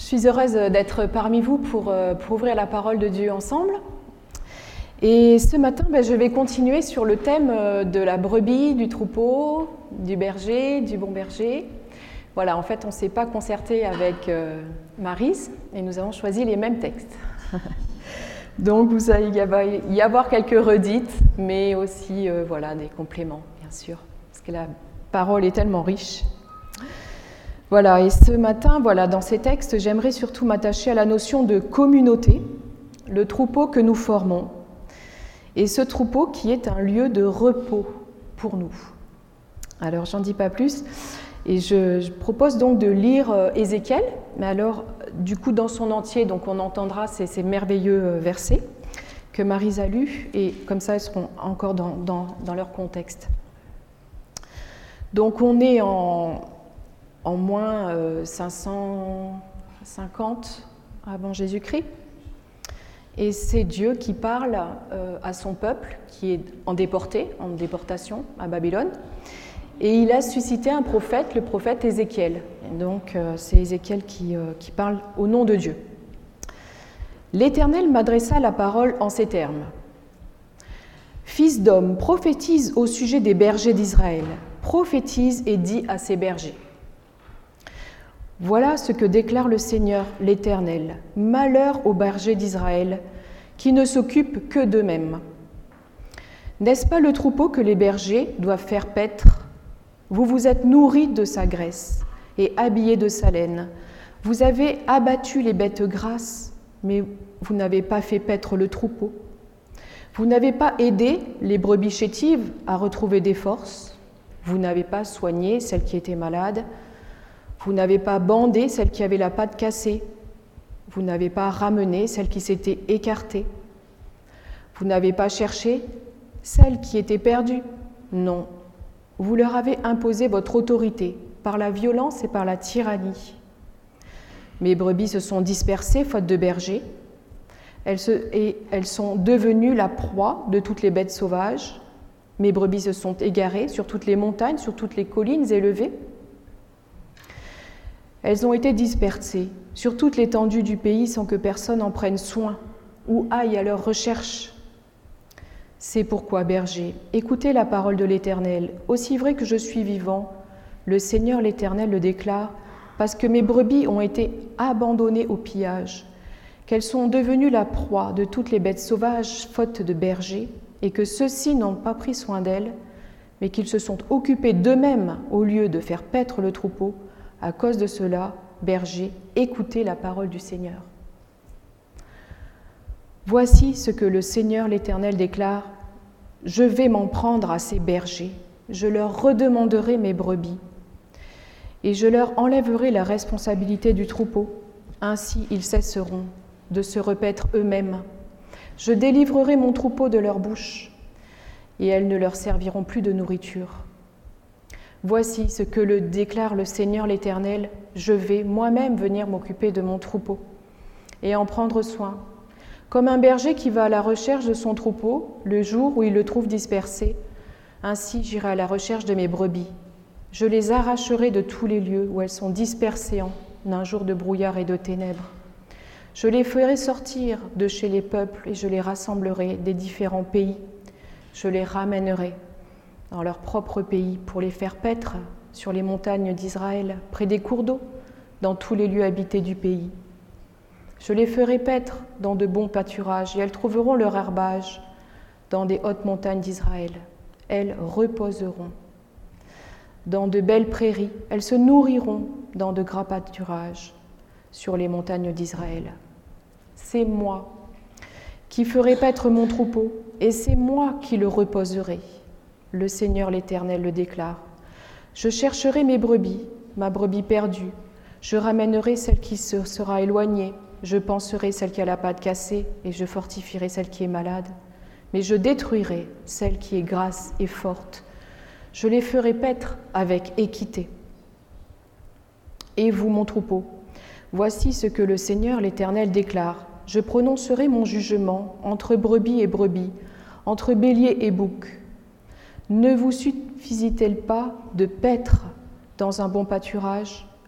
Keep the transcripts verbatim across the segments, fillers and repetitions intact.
suis heureuse d'être parmi vous pour, pour ouvrir la parole de Dieu ensemble. Et ce matin, ben, je vais continuer sur le thème de la brebis, du troupeau, du berger, du bon berger. Voilà, en fait, on ne s'est pas concerté avec euh, Maryse et nous avons choisi les mêmes textes. Donc, vous allez y avoir quelques redites, mais aussi euh, voilà, des compléments, bien sûr, parce que la parole est tellement riche. Voilà, et ce matin, voilà, dans ces textes, j'aimerais surtout m'attacher à la notion de communauté, le troupeau que nous formons, et ce troupeau qui est un lieu de repos pour nous. Alors, j'en dis pas plus, et je, je propose donc de lire euh, Ézéchiel, mais alors, du coup, dans son entier, donc on entendra ces, ces merveilleux versets que Maryse a lus, et comme ça, ils seront encore dans, dans, dans leur contexte. Donc, on est en... en moins euh, cinq cent cinquante avant Jésus-Christ. Et c'est Dieu qui parle euh, à son peuple, qui est en déporté, en déportation à Babylone. Et il a suscité un prophète, le prophète Ézéchiel. Et donc euh, c'est Ézéchiel qui, euh, qui parle au nom de Dieu. L'Éternel m'adressa la parole en ces termes. « Fils d'homme, prophétise au sujet des bergers d'Israël. Prophétise et dis à ces bergers. Voilà ce que déclare le Seigneur, l'Éternel. Malheur aux bergers d'Israël, qui ne s'occupent que d'eux-mêmes. N'est-ce pas le troupeau que les bergers doivent faire paître? Vous vous êtes nourris de sa graisse et habillés de sa laine. Vous avez abattu les bêtes grasses, mais vous n'avez pas fait paître le troupeau. Vous n'avez pas aidé les brebis chétives à retrouver des forces. Vous n'avez pas soigné celles qui étaient malades. Vous n'avez pas bandé celle qui avait la patte cassée. Vous n'avez pas ramené celle qui s'était écartée. Vous n'avez pas cherché celle qui était perdue. Non, vous leur avez imposé votre autorité par la violence et par la tyrannie. Mes brebis se sont dispersées faute de berger. Elles, se, et elles sont devenues la proie de toutes les bêtes sauvages. Mes brebis se sont égarées sur toutes les montagnes, sur toutes les collines élevées. Elles ont été dispersées sur toute l'étendue du pays sans que personne en prenne soin ou aille à leur recherche. C'est pourquoi, berger, écoutez la parole de l'Éternel. Aussi vrai que je suis vivant, le Seigneur l'Éternel le déclare, parce que mes brebis ont été abandonnées au pillage, qu'elles sont devenues la proie de toutes les bêtes sauvages faute de berger, et que ceux-ci n'ont pas pris soin d'elles, mais qu'ils se sont occupés d'eux-mêmes au lieu de faire paître le troupeau. À cause de cela, berger, écoutez la parole du Seigneur. Voici ce que le Seigneur l'Éternel déclare. Je vais m'en prendre à ces bergers, je leur redemanderai mes brebis, et je leur enlèverai la responsabilité du troupeau. Ainsi ils cesseront de se repaître eux-mêmes. Je délivrerai mon troupeau de leur bouche, et elles ne leur serviront plus de nourriture. Voici ce que le déclare le Seigneur l'Éternel, je vais moi-même venir m'occuper de mon troupeau et en prendre soin. Comme un berger qui va à la recherche de son troupeau le jour où il le trouve dispersé, ainsi j'irai à la recherche de mes brebis. Je les arracherai de tous les lieux où elles sont dispersées en un jour de brouillard et de ténèbres. Je les ferai sortir de chez les peuples et je les rassemblerai des différents pays. Je les ramènerai dans leur propre pays pour les faire paître sur les montagnes d'Israël, près des cours d'eau, dans tous les lieux habités du pays. Je les ferai paître dans de bons pâturages et elles trouveront leur herbage dans des hautes montagnes d'Israël. Elles reposeront dans de belles prairies, elles se nourriront dans de gras pâturages sur les montagnes d'Israël. C'est moi qui ferai paître mon troupeau et c'est moi qui le reposerai. Le Seigneur l'Éternel le déclare. Je chercherai mes brebis, ma brebis perdue. Je ramènerai celle qui se sera éloignée. Je panserai celle qui a la patte cassée et je fortifierai celle qui est malade. Mais je détruirai celle qui est grasse et forte. Je les ferai paître avec équité. Et vous, mon troupeau, voici ce que le Seigneur l'Éternel déclare. Je prononcerai mon jugement entre brebis et brebis, entre bélier et bouc. Ne vous suffisait-il pas de paître dans un bon pâturage,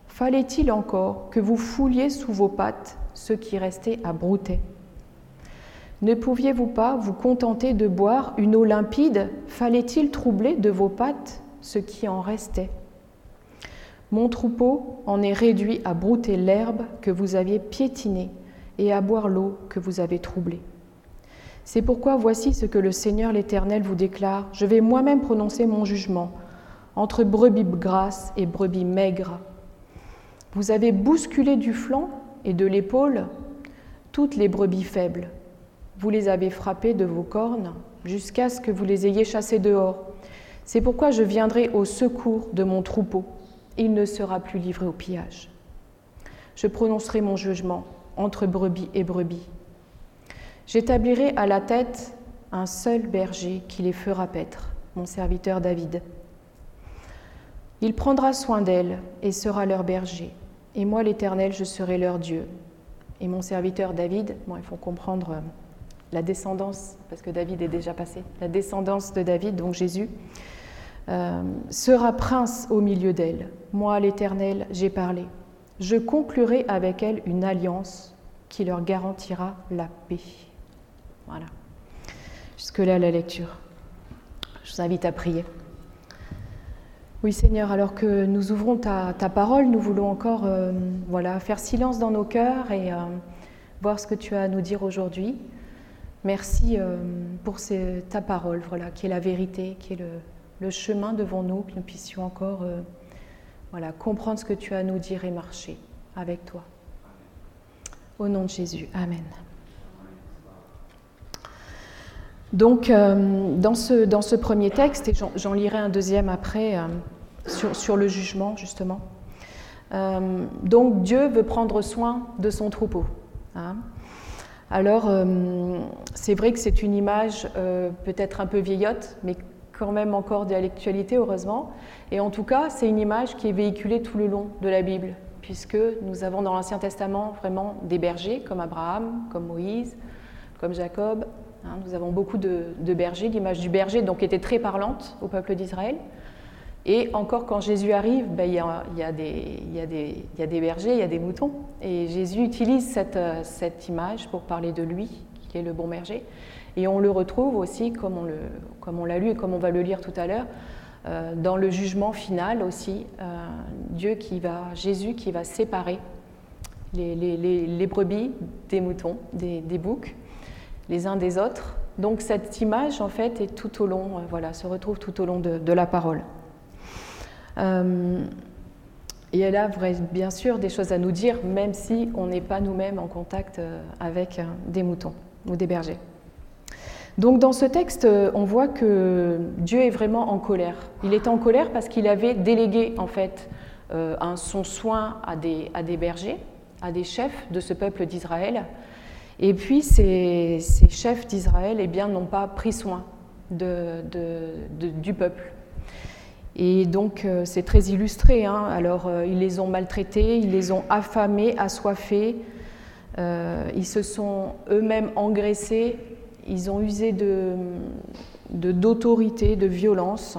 Fallait-il encore que vous fouliez sous vos pattes ce qui restait à brouter? Ne pouviez-vous pas vous contenter de boire une eau limpide? Fallait-il troubler de vos pattes ce qui en restait? Mon troupeau en est réduit à brouter l'herbe que vous aviez piétinée et à boire l'eau que vous avez troublée. C'est pourquoi voici ce que le Seigneur l'Éternel vous déclare. Je vais moi-même prononcer mon jugement entre brebis grasses et brebis maigres. Vous avez bousculé du flanc et de l'épaule toutes les brebis faibles. Vous les avez frappées de vos cornes jusqu'à ce que vous les ayez chassées dehors. C'est pourquoi je viendrai au secours de mon troupeau. Il ne sera plus livré au pillage. Je prononcerai mon jugement entre brebis et brebis. J'établirai à la tête un seul berger qui les fera paître, mon serviteur David. Il prendra soin d'elles et sera leur berger. Et moi, l'Éternel, je serai leur Dieu. Et mon serviteur David, bon, il faut comprendre la descendance, parce que David est déjà passé, la descendance de David, donc Jésus, euh, sera prince au milieu d'elles. Moi, l'Éternel, j'ai parlé. Je conclurai avec elles une alliance qui leur garantira la paix. Voilà. Jusque-là, la lecture. Je vous invite à prier. Oui, Seigneur, alors que nous ouvrons ta, ta parole, nous voulons encore euh, voilà, faire silence dans nos cœurs et euh, voir ce que tu as à nous dire aujourd'hui. Merci euh, pour ces, ta parole, voilà, qui est la vérité, qui est le, le chemin devant nous, que nous puissions encore euh, voilà, comprendre ce que tu as à nous dire et marcher avec toi. Au nom de Jésus, Amen. Donc, euh, dans, ce, dans ce premier texte, et j'en, j'en lirai un deuxième après, euh, sur, sur le jugement, justement. Euh, donc, Dieu veut prendre soin de son troupeau. Hein. Alors, euh, c'est vrai que c'est une image euh, peut-être un peu vieillotte, mais quand même encore de l'actualité, heureusement. Et en tout cas, c'est une image qui est véhiculée tout le long de la Bible, puisque nous avons dans l'Ancien Testament vraiment des bergers, comme Abraham, comme Moïse, comme Jacob. Hein, nous avons beaucoup de, de bergers, l'image du berger donc était très parlante au peuple d'Israël. Et encore quand Jésus arrive, ben, il, y a, il, y a des, il, y a des, il y a des bergers, il y a des moutons. Et Jésus utilise cette, cette image pour parler de lui, qui est le bon berger. Et on le retrouve aussi, comme on, le, comme on l'a lu et comme on va le lire tout à l'heure, euh, dans le jugement final aussi, euh, Dieu qui va, Jésus qui va séparer les, les, les, les brebis des moutons, des, des boucs, les uns des autres. Donc cette image, en fait, est tout au long, euh, voilà, se retrouve tout au long de, de la parole. Euh, et elle a bien sûr des choses à nous dire, même si on n'est pas nous-mêmes en contact avec des moutons ou des bergers. Donc dans ce texte, on voit que Dieu est vraiment en colère. Il est en colère parce qu'il avait délégué en fait euh, un, son soin à des, à des bergers, à des chefs de ce peuple d'Israël. Et puis ces, ces chefs d'Israël eh bien, n'ont pas pris soin de, de, de, du peuple. Et donc euh, c'est très illustré. Hein. Alors euh, ils les ont maltraités, ils les ont affamés, assoiffés, euh, ils se sont eux-mêmes engraissés, ils ont usé de, de, d'autorité, de violence.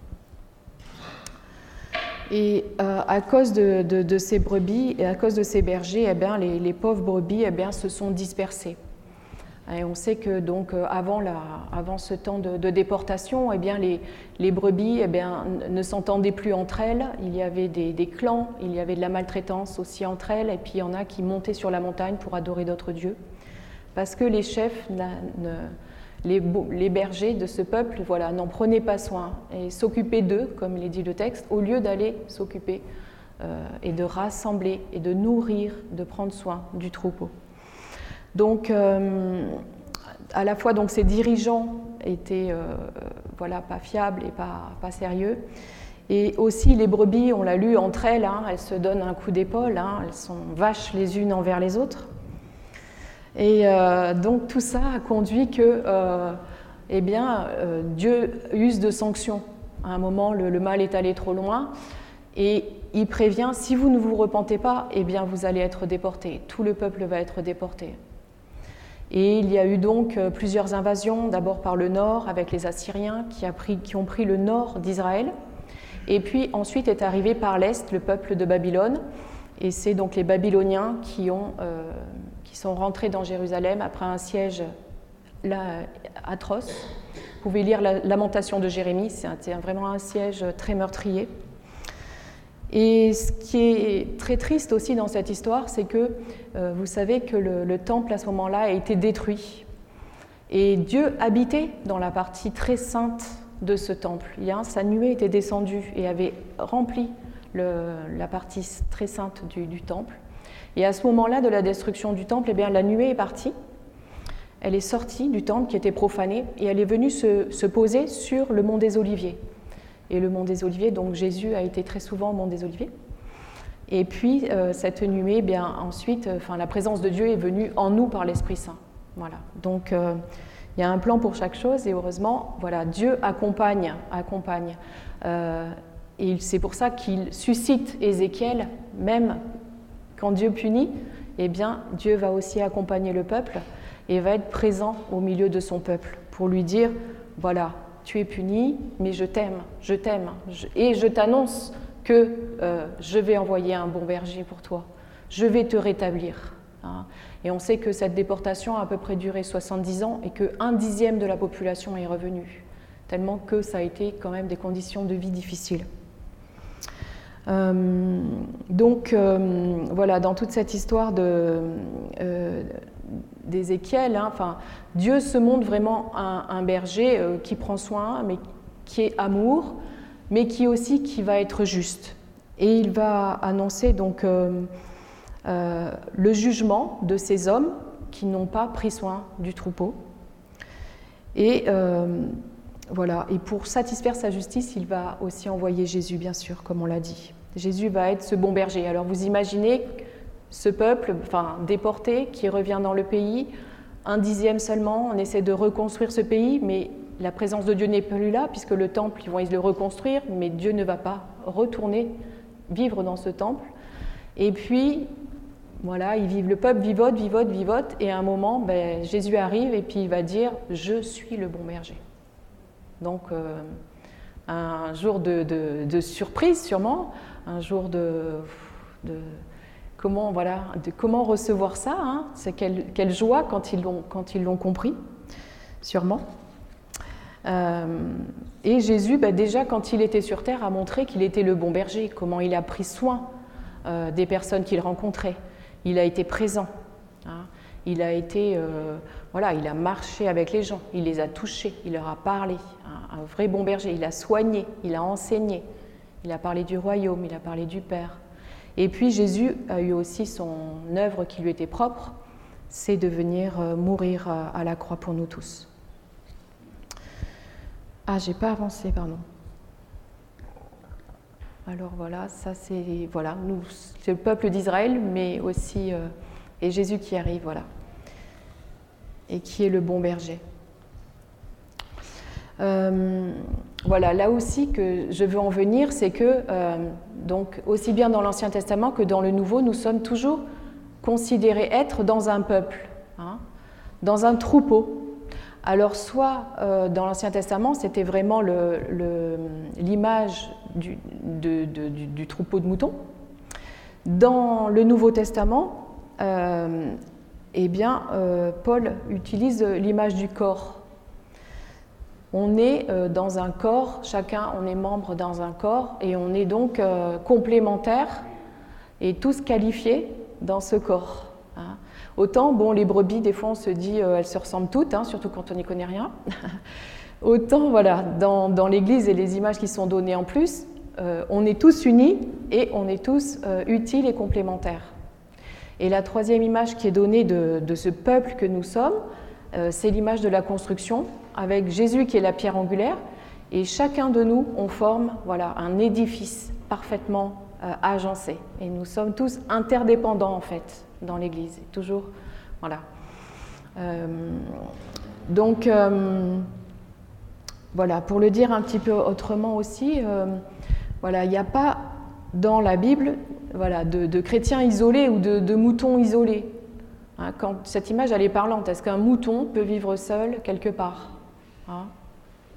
Et euh, à cause de, de, de ces brebis et à cause de ces bergers, eh bien, les, les pauvres brebis eh bien, se sont dispersées. Et on sait que donc avant, la, avant ce temps de, de déportation, eh bien, les, les brebis eh bien, ne s'entendaient plus entre elles. Il y avait des, des clans, il y avait de la maltraitance aussi entre elles, et puis il y en a qui montaient sur la montagne pour adorer d'autres dieux, parce que les chefs, ne, les, les bergers de ce peuple, voilà, n'en prenaient pas soin et s'occupaient d'eux, comme il est dit le texte, au lieu d'aller s'occuper euh, et de rassembler et de nourrir, de prendre soin du troupeau. Donc, euh, à la fois, donc, ces dirigeants étaient euh, voilà, pas fiables et pas, pas sérieux. Et aussi, les brebis, on l'a lu entre elles, hein, elles se donnent un coup d'épaule, hein, elles sont vaches les unes envers les autres. Et euh, donc, tout ça a conduit que euh, eh bien, euh, Dieu use de sanctions. À un moment, le, le mal est allé trop loin et il prévient, si vous ne vous repentez pas, eh bien, vous allez être déportés. Tout le peuple va être déporté. Et il y a eu donc plusieurs invasions, d'abord par le nord avec les Assyriens qui, a pris, qui ont pris le nord d'Israël. Et puis ensuite est arrivé par l'Est le peuple de Babylone, et c'est donc les Babyloniens qui, ont, euh, qui sont rentrés dans Jérusalem après un siège là, atroce. Vous pouvez lire la Lamentation de Jérémie, c'est un, vraiment un siège très meurtrier. Et ce qui est très triste aussi dans cette histoire, c'est que euh, vous savez que le, le temple à ce moment-là a été détruit. Et Dieu habitait dans la partie très sainte de ce temple. Il y a, sa nuée était descendue et avait rempli le, la partie très sainte du, du temple. Et à ce moment-là de la destruction du temple, eh bien, la nuée est partie. Elle est sortie du temple qui était profané et elle est venue se, se poser sur le mont des Oliviers. Et le mont des Oliviers, donc Jésus a été très souvent au mont des Oliviers. Et puis euh, cette nuée, eh bien ensuite, euh, enfin la présence de Dieu est venue en nous par l'Esprit Saint. Voilà. Donc euh, il y a un plan pour chaque chose et heureusement, voilà, Dieu accompagne, accompagne. Euh, et c'est pour ça qu'il suscite Ézéchiel, même quand Dieu punit, eh bien Dieu va aussi accompagner le peuple et va être présent au milieu de son peuple pour lui dire, voilà. Tu es puni, mais je t'aime, je t'aime, je, et je t'annonce que euh, je vais envoyer un bon berger pour toi, je vais te rétablir. Hein. Et on sait que cette déportation a à peu près duré soixante-dix ans et qu'un dixième de la population est revenue, tellement que ça a été quand même des conditions de vie difficiles. Euh, donc euh, voilà, dans toute cette histoire de... Euh, d'Ézéchiel, hein, enfin, Dieu se montre vraiment un, un berger euh, qui prend soin, mais qui est amour, mais qui aussi qui va être juste. Et il va annoncer donc euh, euh, le jugement de ces hommes qui n'ont pas pris soin du troupeau. Et euh, voilà. Et pour satisfaire sa justice, il va aussi envoyer Jésus, bien sûr, comme on l'a dit. Jésus va être ce bon berger. Alors vous imaginez ce peuple, enfin déporté, qui revient dans le pays, un dixième seulement, on essaie de reconstruire ce pays, mais la présence de Dieu n'est plus là, puisque le temple, ils vont le reconstruire, mais Dieu ne va pas retourner vivre dans ce temple. Et puis, voilà, ils vivent, le peuple vivote, vivote, vivote, et à un moment, ben, Jésus arrive, et puis il va dire « Je suis le bon berger ». Donc, euh, un jour de, de, de surprise sûrement, un jour de... de Comment, voilà, de comment recevoir ça, hein, c'est quelle, quelle joie quand ils l'ont, quand ils l'ont compris, sûrement. Euh, et Jésus, bah déjà quand il était sur terre, a montré qu'il était le bon berger, comment il a pris soin euh, des personnes qu'il rencontrait. Il a été présent, hein, il a été, euh, voilà, il a marché avec les gens, il les a touchés, il leur a parlé, hein, un vrai bon berger, il a soigné, il a enseigné, il a parlé du royaume, il a parlé du Père. Et puis Jésus a eu aussi son œuvre qui lui était propre, c'est de venir mourir à la croix pour nous tous. Ah, j'ai pas avancé, pardon. Alors voilà, ça c'est voilà, nous, c'est le peuple d'Israël, mais aussi euh, et Jésus qui arrive, voilà, et qui est le bon berger. Euh, voilà, là aussi que je veux en venir, c'est que euh, donc aussi bien dans l'Ancien Testament que dans le Nouveau, nous sommes toujours considérés être dans un peuple, hein, dans un troupeau. Alors soit euh, dans l'Ancien Testament, c'était vraiment le, le, l'image du, de, de, du, du troupeau de moutons. Dans le Nouveau Testament, euh, eh bien, euh, Paul utilise l'image du corps. On est euh, dans un corps, chacun, on est membre dans un corps, et on est donc euh, complémentaires et tous qualifiés dans ce corps. Hein. Autant, bon, les brebis, des fois, on se dit, euh, elles se ressemblent toutes, hein, surtout quand on n'y connaît rien. Autant, voilà, dans, dans l'Église et les images qui sont données en plus, euh, on est tous unis et on est tous euh, utiles et complémentaires. Et la troisième image qui est donnée de, de ce peuple que nous sommes, euh, c'est l'image de la construction, avec Jésus qui est la pierre angulaire, et chacun de nous, on forme voilà, un édifice parfaitement euh, agencé. Et nous sommes tous interdépendants, en fait, dans l'Église. Toujours, voilà. Euh, donc, euh, voilà, pour le dire un petit peu autrement aussi, euh, voilà, il n'y a pas dans la Bible voilà, de, de chrétiens isolés ou de, de moutons isolés. Hein, quand cette image, elle est parlante. Est-ce qu'un mouton peut vivre seul quelque part ?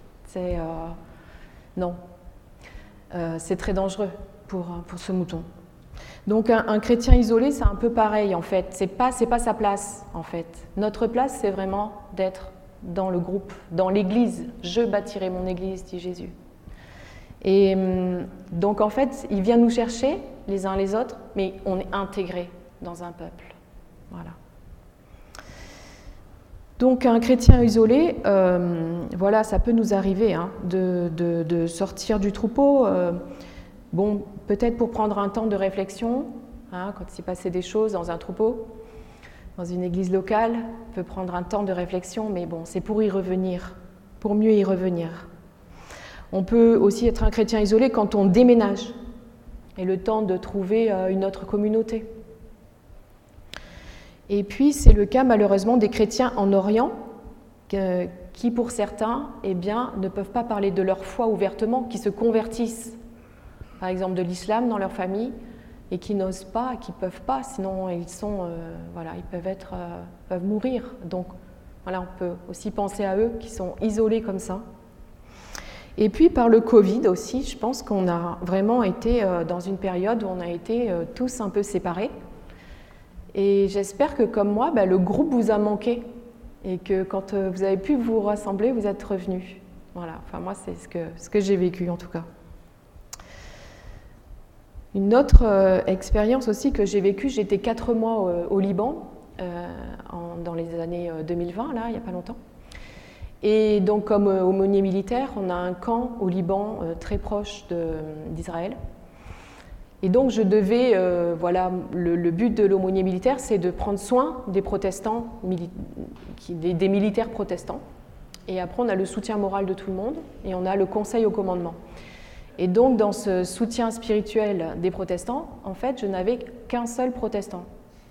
Hein, c'est euh, non. euh, c'est très dangereux pour, pour ce mouton. Donc un, un chrétien isolé, c'est un peu pareil en fait. C'est pas, c'est pas sa place en fait. Notre place, c'est vraiment d'être dans le groupe, dans l'église. Je bâtirai mon église, dit Jésus. Et donc en fait, il vient nous chercher les uns les autres, mais on est intégrés dans un peuple. Voilà. Donc un chrétien isolé, euh, voilà, ça peut nous arriver hein, de, de, de sortir du troupeau. Euh, bon, peut-être pour prendre un temps de réflexion, hein, quand il s'est passé des choses dans un troupeau, dans une église locale, on peut prendre un temps de réflexion, mais bon, c'est pour y revenir, pour mieux y revenir. On peut aussi être un chrétien isolé quand on déménage et le temps de trouver une autre communauté. Et puis, c'est le cas malheureusement des chrétiens en Orient que, qui, pour certains, eh bien, ne peuvent pas parler de leur foi ouvertement, qui se convertissent, par exemple de l'islam dans leur famille, et qui n'osent pas, qui ne peuvent pas, sinon ils, sont, euh, voilà, ils peuvent, être, euh, peuvent mourir. Donc, voilà, on peut aussi penser à eux qui sont isolés comme ça. Et puis par le Covid aussi, je pense qu'on a vraiment été dans une période où on a été tous un peu séparés. Et j'espère que comme moi, bah, le groupe vous a manqué et que quand vous avez pu vous rassembler, vous êtes revenus. Voilà, enfin moi c'est ce que, ce que j'ai vécu en tout cas. Une autre euh, expérience aussi que j'ai vécue, j'étais quatre mois au, au Liban euh, en, dans les années deux mille vingt, là, il n'y a pas longtemps. Et donc, comme aumônier militaire, on a un camp au Liban euh, très proche de, d'Israël. Et donc, je devais, euh, voilà, le, le but de l'aumônier militaire, c'est de prendre soin des protestants, mili- qui, des, des militaires protestants. Et après, on a le soutien moral de tout le monde et on a le conseil au commandement. Et donc, dans ce soutien spirituel des protestants, en fait, je n'avais qu'un seul protestant.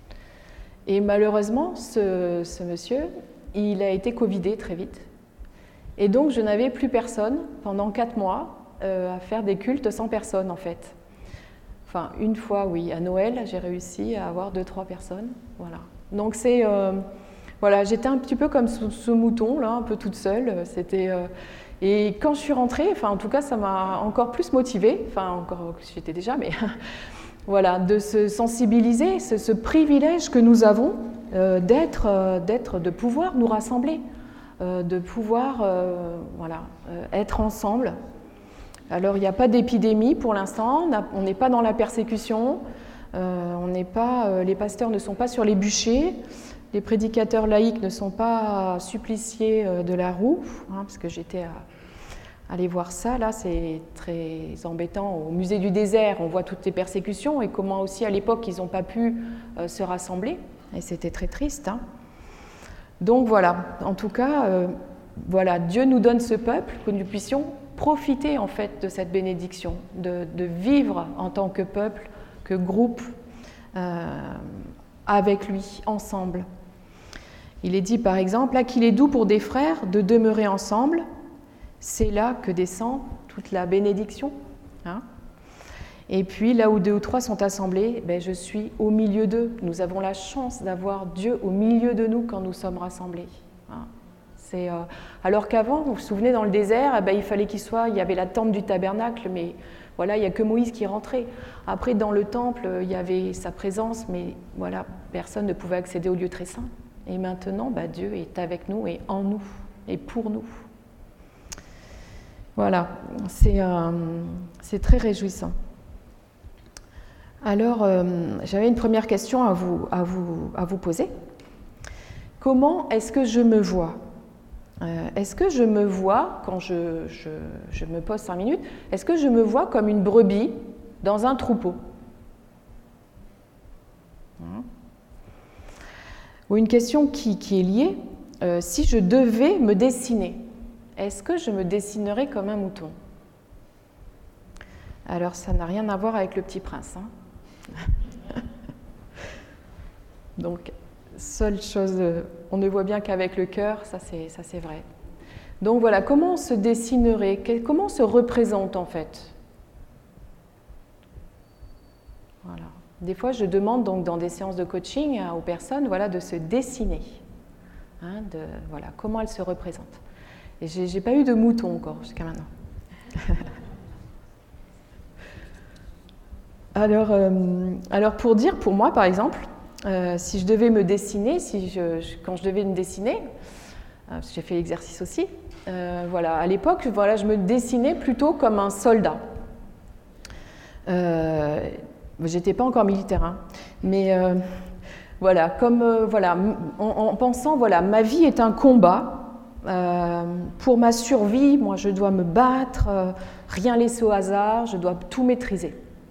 Et malheureusement, ce, ce monsieur, il a été covidé très vite. Et donc, je n'avais plus personne pendant quatre mois euh, à faire des cultes sans personne, en fait. Enfin, une fois, oui, à Noël, j'ai réussi à avoir deux, trois personnes. Voilà. Donc, c'est... Euh, voilà, j'étais un petit peu comme ce, ce mouton, là, un peu toute seule. C'était... Euh, et quand je suis rentrée, enfin, en tout cas, ça m'a encore plus motivée. Enfin, encore, j'étais déjà, mais... voilà, de se sensibiliser, ce, ce privilège que nous avons euh, d'être, euh, d'être, de pouvoir nous rassembler. Euh, de pouvoir euh, voilà, euh, être ensemble. Alors, il n'y a pas d'épidémie pour l'instant, on n'est pas dans la persécution, euh, on n'est pas, euh, les pasteurs ne sont pas sur les bûchers, les prédicateurs laïcs ne sont pas suppliciés euh, de la roue, hein, parce que j'étais à, à aller voir ça, là c'est très embêtant. Au musée du désert, on voit toutes les persécutions et comment aussi à l'époque ils n'ont pas pu euh, se rassembler, et c'était très triste, hein. Donc voilà, en tout cas, euh, voilà, Dieu nous donne ce peuple, que nous puissions profiter en fait de cette bénédiction, de, de vivre en tant que peuple, que groupe, euh, avec lui, ensemble. Il est dit par exemple, là qu'il est doux pour des frères de demeurer ensemble, c'est là que descend toute la bénédiction. Hein. Et puis là où deux ou trois sont assemblés, ben, je suis au milieu d'eux. Nous avons la chance d'avoir Dieu au milieu de nous quand nous sommes rassemblés. Hein. C'est, euh, alors qu'avant, vous vous souvenez, dans le désert, eh ben, il fallait qu'il soit, il y avait la tente du tabernacle, mais voilà, il n'y a que Moïse qui rentrait. Après, dans le temple, il y avait sa présence, mais voilà, personne ne pouvait accéder au lieu très saint. Et maintenant, ben, Dieu est avec nous et en nous et pour nous. Voilà, c'est, euh, c'est très réjouissant. Alors, euh, j'avais une première question à vous, à vous, à vous poser. Comment est-ce que je me vois ? euh, Est-ce que je me vois, quand je, je, je me pose cinq minutes, est-ce que je me vois comme une brebis dans un troupeau ? hein Ou une question qui, qui est liée, euh, si je devais me dessiner, est-ce que je me dessinerais comme un mouton ? Alors, ça n'a rien à voir avec le Petit Prince, hein. Donc, seule chose, on ne voit bien qu'avec le cœur, ça c'est, ça c'est vrai. Donc voilà, comment on se dessinerait, comment on se représente en fait ? Voilà. Des fois, je demande donc dans des séances de coaching aux personnes, voilà, de se dessiner, hein, de voilà, comment elles se représentent. Et j'ai, j'ai pas eu de mouton encore jusqu'à maintenant. Alors, euh, alors pour dire, pour moi par exemple, euh, si je devais me dessiner, si je, je, quand je devais me dessiner, euh, parce que j'ai fait l'exercice aussi, euh, voilà, à l'époque, voilà, je me dessinais plutôt comme un soldat. Euh, j'étais pas encore militaire, hein, mais euh, voilà, comme euh, voilà, en, en pensant, voilà, ma vie est un combat. Euh, pour ma survie, moi, je dois me battre, euh, rien laisser au hasard, je dois tout maîtriser.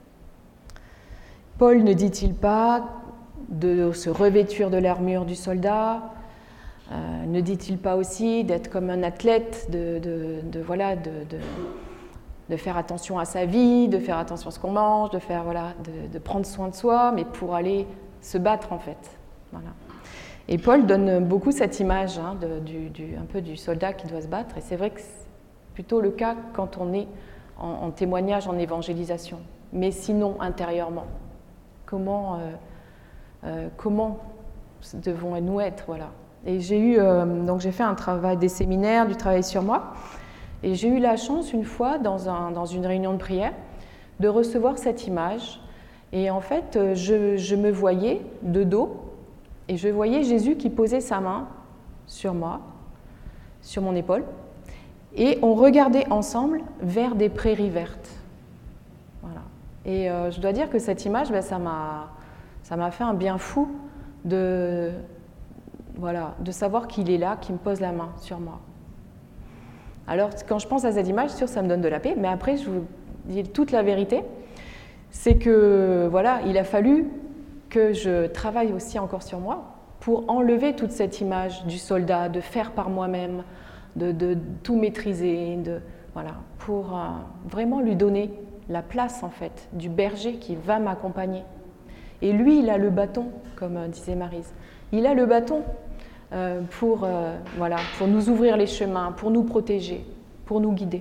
Paul ne dit-il pas de se revêtir de l'armure du soldat, euh, ne dit-il pas aussi d'être comme un athlète, de, de, de, voilà, de, de, de faire attention à sa vie, de faire attention à ce qu'on mange, de, faire, voilà, de, de prendre soin de soi, mais pour aller se battre en fait. Voilà. Et Paul donne beaucoup cette image hein, de, du, du, un peu du soldat qui doit se battre, et c'est vrai que c'est plutôt le cas quand on est en, en témoignage, en évangélisation, mais sinon intérieurement. Comment, euh, euh, comment devons-nous être, voilà. Et j'ai eu, euh, donc j'ai fait un travail des séminaires, du travail sur moi, et j'ai eu la chance une fois dans, un, dans une réunion de prière de recevoir cette image. Et en fait, je, je me voyais de dos, et je voyais Jésus qui posait sa main sur moi, sur mon épaule, et on regardait ensemble vers des prairies vertes. Voilà. Et euh, je dois dire que cette image, ben, ça m'a, ça m'a fait un bien fou de, voilà, de savoir qu'il est là, qu'il me pose la main sur moi. Alors, quand je pense à cette image, sûr, ça me donne de la paix, mais après, je vous dis toute la vérité, c'est que, voilà, il a fallu que je travaille aussi encore sur moi pour enlever toute cette image du soldat, de faire par moi-même, de, de tout maîtriser, de, voilà, pour euh, vraiment lui donner la place, en fait, du berger qui va m'accompagner. Et lui, il a le bâton, comme euh, disait Maryse. Il a le bâton euh, pour, euh, voilà, pour nous ouvrir les chemins, pour nous protéger, pour nous guider.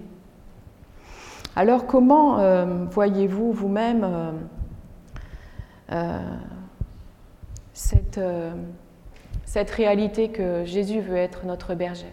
Alors, comment euh, voyez-vous vous-même euh, euh, cette, euh, cette réalité que Jésus veut être notre berger?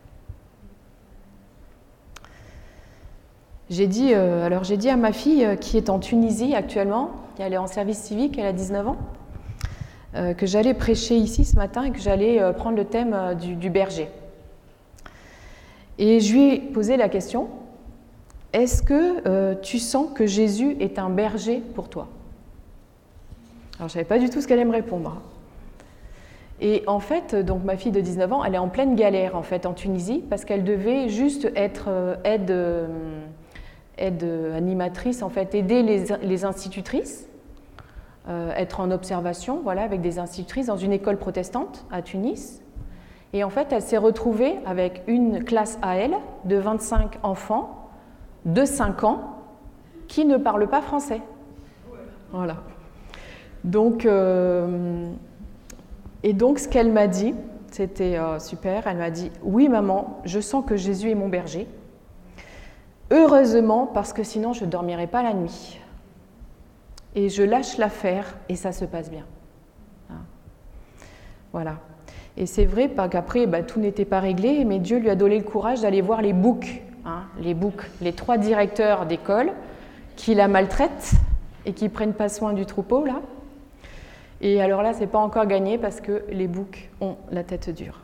J'ai dit, euh, alors j'ai dit à ma fille euh, qui est en Tunisie actuellement, elle est en service civique, elle a dix-neuf ans, euh, que j'allais prêcher ici ce matin et que j'allais euh, prendre le thème euh, du, du berger. Et je lui ai posé la question, est-ce que euh, tu sens que Jésus est un berger pour toi? Alors je ne savais pas du tout ce qu'elle allait me répondre. Et en fait, donc ma fille de dix-neuf ans, elle est en pleine galère en fait en Tunisie parce qu'elle devait juste être euh, aide... Euh, aide animatrice, en fait, aider les, les institutrices, euh, être en observation, voilà, avec des institutrices dans une école protestante à Tunis. Et en fait, elle s'est retrouvée avec une classe à elle de vingt-cinq enfants de cinq ans qui ne parlent pas français. Voilà. Donc, euh, et donc, ce qu'elle m'a dit, c'était euh, super, elle m'a dit « Oui, maman, je sens que Jésus est mon berger. » Heureusement, parce que sinon je ne dormirais pas la nuit. Et je lâche l'affaire et ça se passe bien. Hein. Voilà. Et c'est vrai qu'après, bah, tout n'était pas réglé, mais Dieu lui a donné le courage d'aller voir les boucs, hein, les boucs, les trois directeurs d'école qui la maltraitent et qui ne prennent pas soin du troupeau, là. Et alors là, ce n'est pas encore gagné parce que les boucs ont la tête dure.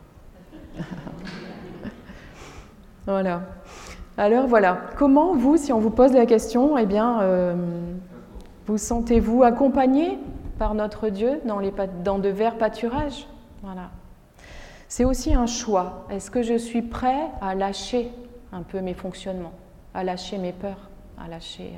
Voilà. Alors voilà, comment vous, si on vous pose la question, eh bien, euh, vous sentez-vous accompagné par notre Dieu dans, les, dans de verts pâturages? Voilà. C'est aussi un choix. Est-ce que je suis prêt à lâcher un peu mes fonctionnements, à lâcher mes peurs, à lâcher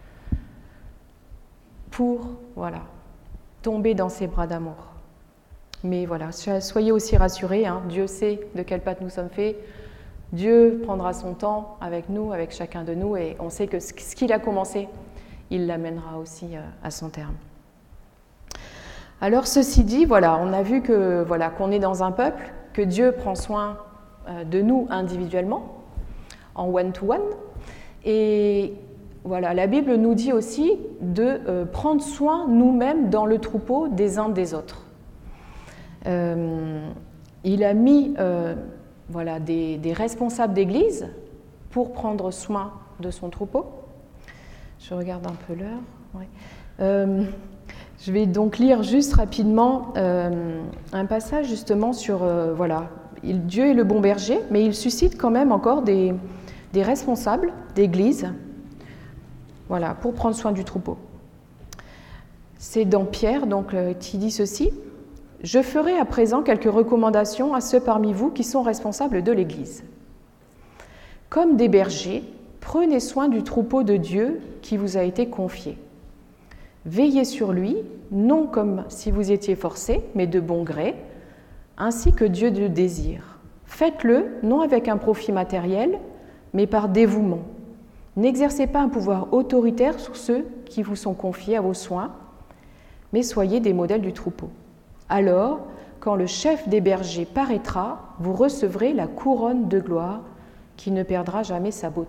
pour, voilà, tomber dans ses bras d'amour? Mais voilà, soyez aussi rassurés, hein, Dieu sait de quelle pâte nous sommes faits. Dieu prendra son temps avec nous, avec chacun de nous, et on sait que ce qu'il a commencé, il l'amènera aussi à son terme. Alors ceci dit, voilà, on a vu que, voilà, qu'on est dans un peuple, que Dieu prend soin de nous individuellement, en one-to-one, et voilà, la Bible nous dit aussi de euh, prendre soin nous-mêmes dans le troupeau des uns des autres. Euh, il a mis euh, voilà, des, des responsables d'église pour prendre soin de son troupeau. Je regarde un peu l'heure. Ouais. Euh, je vais donc lire juste rapidement euh, un passage justement sur, euh, voilà, il, Dieu est le bon berger, mais il suscite quand même encore des, des responsables d'église, voilà, pour prendre soin du troupeau. C'est dans Pierre donc, euh, qui dit ceci. « Je ferai à présent quelques recommandations à ceux parmi vous qui sont responsables de l'Église. Comme des bergers, prenez soin du troupeau de Dieu qui vous a été confié. Veillez sur lui, non comme si vous étiez forcés, mais de bon gré, ainsi que Dieu le désire. Faites-le, non avec un profit matériel, mais par dévouement. N'exercez pas un pouvoir autoritaire sur ceux qui vous sont confiés à vos soins, mais soyez des modèles du troupeau. Alors, quand le chef des bergers paraîtra, vous recevrez la couronne de gloire qui ne perdra jamais sa beauté. »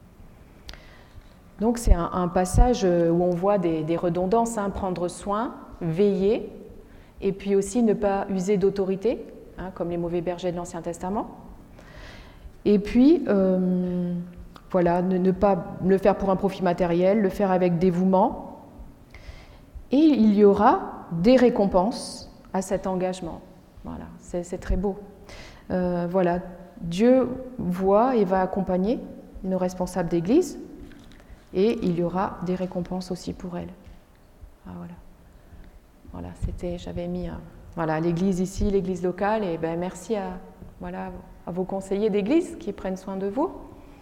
Donc c'est un, un passage où on voit des, des redondances, hein, prendre soin, veiller, et puis aussi ne pas user d'autorité, hein, comme les mauvais bergers de l'Ancien Testament. Et puis, euh, voilà, ne, ne pas le faire pour un profit matériel, le faire avec dévouement. Et il y aura des récompenses à cet engagement. Voilà, c'est, c'est très beau. Euh, voilà, Dieu voit et va accompagner nos responsables d'église et il y aura des récompenses aussi pour elles. Ah, voilà. Voilà, c'était, j'avais mis euh, voilà, l'église ici, l'église locale, et ben merci à, voilà, à vos conseillers d'église qui prennent soin de vous.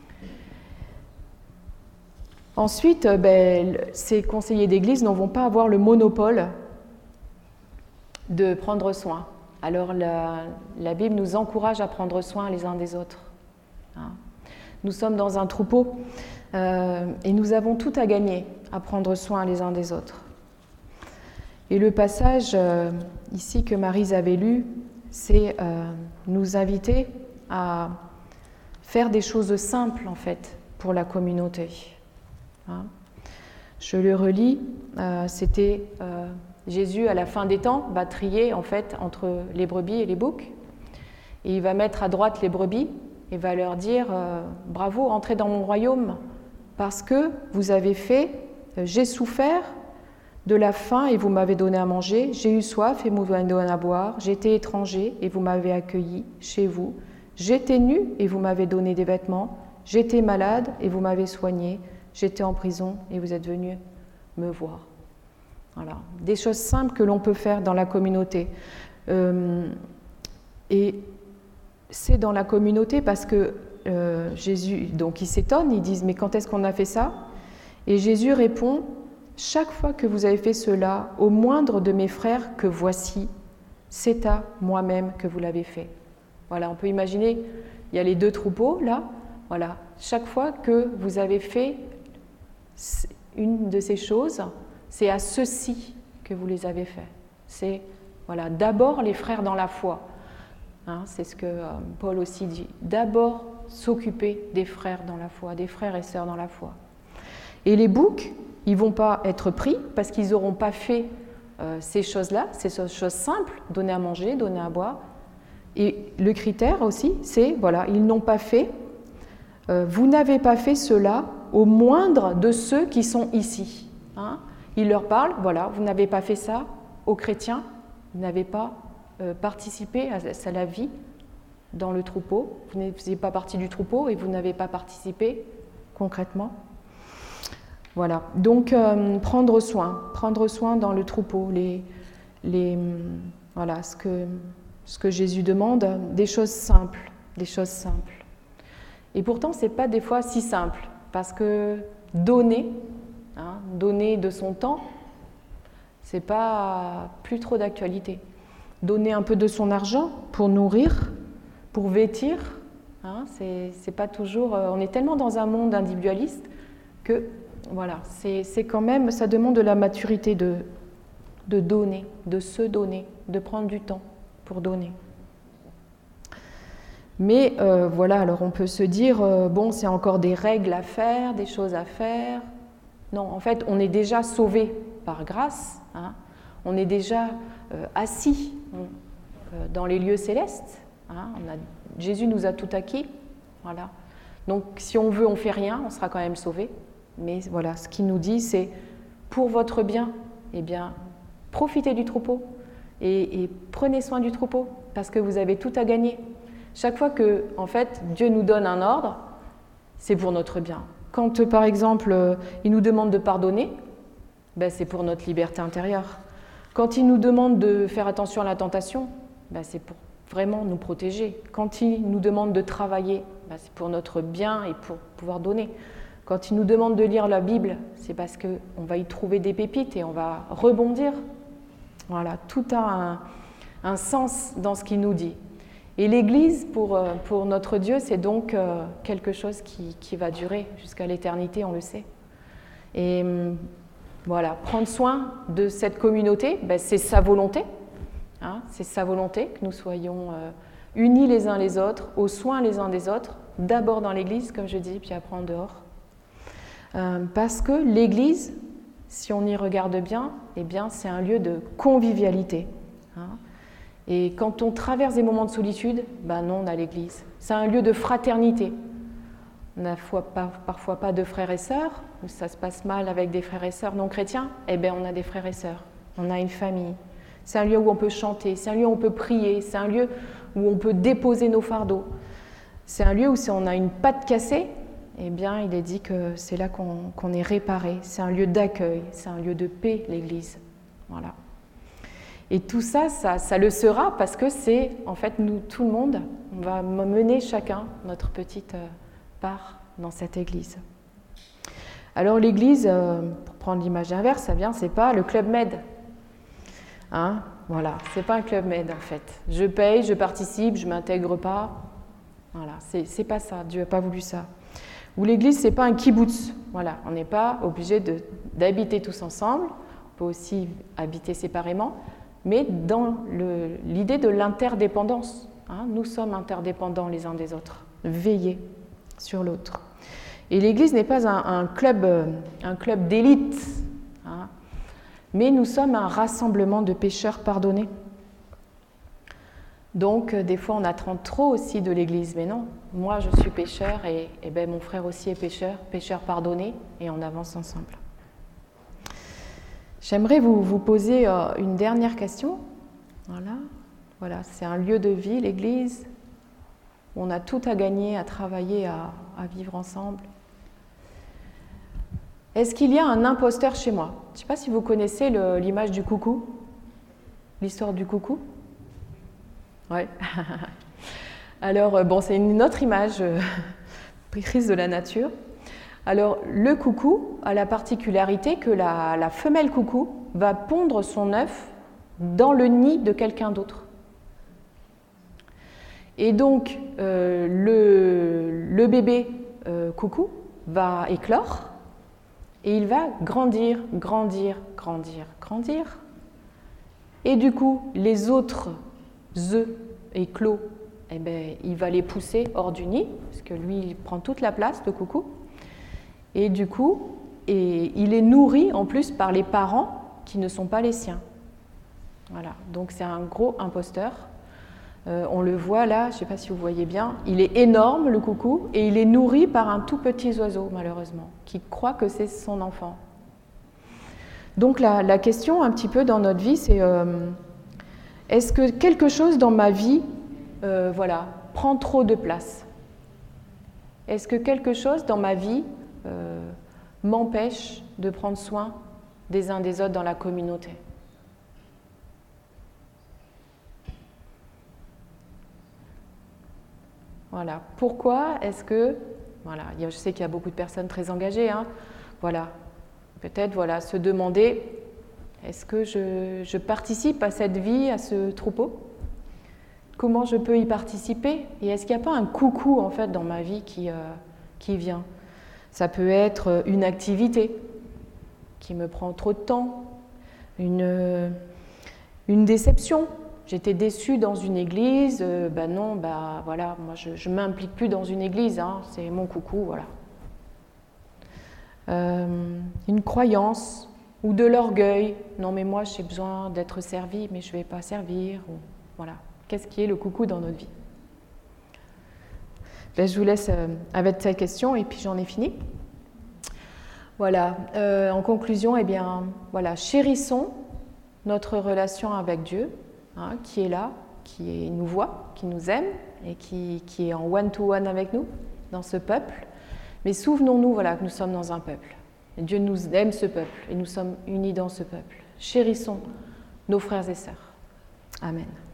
Ensuite, ben, ces conseillers d'église ne vont pas avoir le monopole de prendre soin. Alors la, la Bible nous encourage à prendre soin les uns des autres. Hein. Nous sommes dans un troupeau euh, et nous avons tout à gagner à prendre soin les uns des autres. Et le passage euh, ici que Maryse avait lu, c'est euh, nous inviter à faire des choses simples en fait pour la communauté. Hein. Je le relis, euh, c'était euh, Jésus à la fin des temps va trier en fait entre les brebis et les boucs et il va mettre à droite les brebis et va leur dire euh, bravo, entrez dans mon royaume parce que vous avez fait, euh, j'ai souffert de la faim et vous m'avez donné à manger, j'ai eu soif et vous m'avez donné à boire, j'étais étranger et vous m'avez accueilli chez vous, j'étais nu et vous m'avez donné des vêtements, j'étais malade et vous m'avez soigné, j'étais en prison et vous êtes venu me voir. Voilà, des choses simples que l'on peut faire dans la communauté. Euh, et c'est dans la communauté parce que euh, Jésus, donc ils s'étonnent, ils disent « mais quand est-ce qu'on a fait ça ?» Et Jésus répond « chaque fois que vous avez fait cela au moindre de mes frères que voici, c'est à moi-même que vous l'avez fait. » Voilà, on peut imaginer, il y a les deux troupeaux là, voilà, chaque fois que vous avez fait une de ces choses, c'est à ceux-ci que vous les avez faits. C'est voilà, d'abord les frères dans la foi. Hein, c'est ce que euh, Paul aussi dit. D'abord s'occuper des frères dans la foi, des frères et sœurs dans la foi. Et les boucs, ils ne vont pas être pris parce qu'ils n'auront pas fait euh, ces choses-là, ces choses simples, donner à manger, donner à boire. Et le critère aussi, c'est, voilà, ils n'ont pas fait, euh, vous n'avez pas fait cela au moindre de ceux qui sont ici. Hein. Il leur parle, voilà, vous n'avez pas fait ça aux chrétiens, vous n'avez pas euh, participé à, à la vie dans le troupeau, vous ne faisiez pas partie du troupeau et vous n'avez pas participé concrètement. Voilà, donc euh, prendre soin, prendre soin dans le troupeau, les, les, voilà, ce que, ce que Jésus demande, des choses simples, des choses simples. Et pourtant, ce n'est pas des fois si simple, parce que donner, hein, donner de son temps, ce n'est pas plus trop d'actualité. Donner un peu de son argent pour nourrir, pour vêtir, hein, c'est, c'est pas toujours... On est tellement dans un monde individualiste que, voilà, c'est, c'est quand même, ça demande de la maturité de, de donner, de se donner, de prendre du temps pour donner. Mais euh, voilà, alors on peut se dire, euh, bon, c'est encore des règles à faire, des choses à faire. Non, en fait, on est déjà sauvé par grâce, hein. On est déjà euh, assis euh, dans les lieux célestes. Hein. On a, Jésus nous a tout acquis, voilà. Donc, si on veut, on ne fait rien, on sera quand même sauvé. Mais voilà, ce qu'il nous dit, c'est pour votre bien, eh bien, profitez du troupeau et, et prenez soin du troupeau parce que vous avez tout à gagner. Chaque fois que, en fait, Dieu nous donne un ordre, c'est pour notre bien. Quand, par exemple, il nous demande de pardonner, ben, c'est pour notre liberté intérieure. Quand il nous demande de faire attention à la tentation, ben, c'est pour vraiment nous protéger. Quand il nous demande de travailler, ben, c'est pour notre bien et pour pouvoir donner. Quand il nous demande de lire la Bible, c'est parce qu'on va y trouver des pépites et on va rebondir. Voilà, tout a un, un sens dans ce qu'il nous dit. Et l'Église, pour, pour notre Dieu, c'est donc quelque chose qui, qui va durer jusqu'à l'éternité, on le sait. Et voilà, prendre soin de cette communauté, ben, c'est sa volonté. Hein, c'est sa volonté que nous soyons euh, unis les uns les autres, aux soins les uns des autres, d'abord dans l'Église, comme je dis, puis après en dehors. Euh, parce que l'Église, si on y regarde bien, eh bien, c'est un lieu de convivialité. Hein. Et quand on traverse des moments de solitude, ben non, on a l'Église. C'est un lieu de fraternité. On n'a pas, parfois pas de frères et sœurs, où ça se passe mal avec des frères et sœurs non chrétiens. Eh bien, on a des frères et sœurs, on a une famille. C'est un lieu où on peut chanter, c'est un lieu où on peut prier, c'est un lieu où on peut déposer nos fardeaux. C'est un lieu où si on a une patte cassée, eh bien, il est dit que c'est là qu'on, qu'on est réparé. C'est un lieu d'accueil, c'est un lieu de paix, l'Église. Voilà. Et tout ça, ça, ça le sera parce que c'est, en fait, nous, tout le monde, on va mener chacun notre petite part dans cette Église. Alors l'Église, pour prendre l'image inverse, ça vient, c'est pas le Club Med. Hein, voilà, c'est pas un Club Med en fait. Je paye, je participe, je m'intègre pas. Voilà, c'est, c'est pas ça. Dieu n'a pas voulu ça. Ou l'Église, c'est pas un kibbutz. Voilà, on n'est pas obligé de, d'habiter tous ensemble. On peut aussi habiter séparément, mais dans le, l'idée de l'interdépendance. Hein, nous sommes interdépendants les uns des autres. Veillez sur l'autre. Et l'Église n'est pas un, un club, un club d'élite. Hein, mais nous sommes un rassemblement de pécheurs pardonnés. Donc, des fois, on attend trop aussi de l'Église, mais non. Moi, je suis pécheur et, et ben, mon frère aussi est pécheur, pécheur pardonné, et on avance ensemble. J'aimerais vous, vous poser euh, une dernière question. Voilà. Voilà, c'est un lieu de vie, l'Église, où on a tout à gagner, à travailler, à, à vivre ensemble. Est-ce qu'il y a un imposteur chez moi ? Je ne sais pas si vous connaissez le, l'image du coucou, l'histoire du coucou. Oui. Alors, bon, c'est une autre image euh, prise de la nature. Alors, le coucou a la particularité que la, la femelle coucou va pondre son œuf dans le nid de quelqu'un d'autre. Et donc, euh, le, le bébé euh, coucou va éclore et il va grandir, grandir, grandir, grandir. Et du coup, les autres œufs éclos, eh ben, il va les pousser hors du nid, parce que lui, il prend toute la place, le coucou. Et du coup, et il est nourri en plus par les parents qui ne sont pas les siens. Voilà, donc c'est un gros imposteur. Euh, on le voit là, je ne sais pas si vous voyez bien, il est énorme le coucou et il est nourri par un tout petit oiseau malheureusement, qui croit que c'est son enfant. Donc la, la question un petit peu dans notre vie, c'est euh, est-ce que quelque chose dans ma vie euh, voilà, prend trop de place ? Est-ce que quelque chose dans ma vie euh, m'empêche de prendre soin des uns des autres dans la communauté ? Voilà. Pourquoi est-ce que, voilà, je sais qu'il y a beaucoup de personnes très engagées, hein, voilà, peut-être voilà, se demander, est-ce que je, je participe à cette vie, à ce troupeau ? Comment je peux y participer ? Et est-ce qu'il n'y a pas un coucou en fait dans ma vie qui, euh, qui vient ? Ça peut être une activité qui me prend trop de temps, une, une déception. J'étais déçue dans une église, euh, ben non, ben voilà, moi je ne m'implique plus dans une église, hein, c'est mon coucou, voilà. Euh, une croyance ou de l'orgueil, non mais moi j'ai besoin d'être servi, mais je ne vais pas servir, ou, voilà. Qu'est-ce qui est le coucou dans notre vie ? Ben, je vous laisse euh, avec cette question et puis j'en ai fini. Voilà, euh, en conclusion, eh bien, voilà, chérissons notre relation avec Dieu, hein, qui est là, qui est, nous voit, qui nous aime et qui, qui est en one-to-one avec nous, dans ce peuple. Mais souvenons-nous voilà, que nous sommes dans un peuple. Et Dieu nous aime ce peuple et nous sommes unis dans ce peuple. Chérissons nos frères et sœurs. Amen.